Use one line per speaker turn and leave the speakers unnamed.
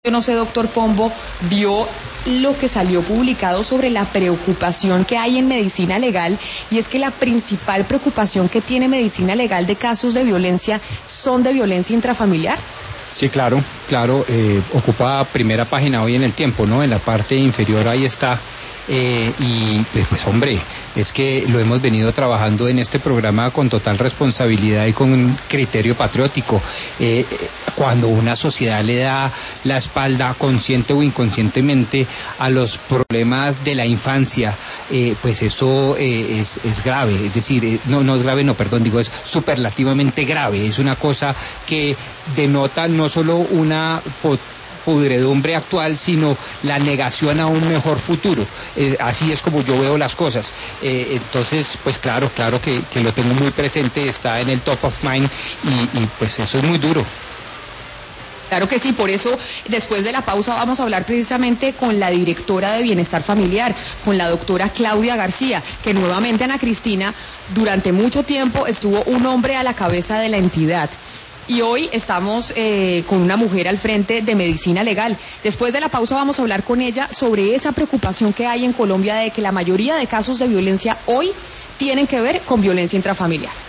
Yo no sé, doctor Pombo, vio lo que salió publicado sobre la preocupación que hay en medicina legal, y es que la principal preocupación que tiene medicina legal de casos de violencia son de violencia intrafamiliar.
Sí, claro, ocupa primera página hoy en El Tiempo, ¿no? En la parte inferior ahí está. Y pues hombre, es que lo hemos venido trabajando en este programa con total responsabilidad y con un criterio patriótico. Cuando una sociedad le da la espalda, consciente o inconscientemente, a los problemas de la infancia, pues eso es grave. Es decir, no es grave, digo, es superlativamente grave. Es una cosa que denota no solo una pudredumbre actual, sino la negación a un mejor futuro. Así es como yo veo las cosas. Entonces, pues claro que lo tengo muy presente, está en el top of mind y pues eso es muy duro.
Claro que sí, por eso después de la pausa vamos a hablar precisamente con la directora de Bienestar Familiar, con la doctora Claudia García, que nuevamente, Ana Cristina, durante mucho tiempo estuvo un hombre a la cabeza de la entidad. Y hoy estamos con una mujer al frente de medicina legal. Después de la pausa vamos a hablar con ella sobre esa preocupación que hay en Colombia de que la mayoría de casos de violencia hoy tienen que ver con violencia intrafamiliar.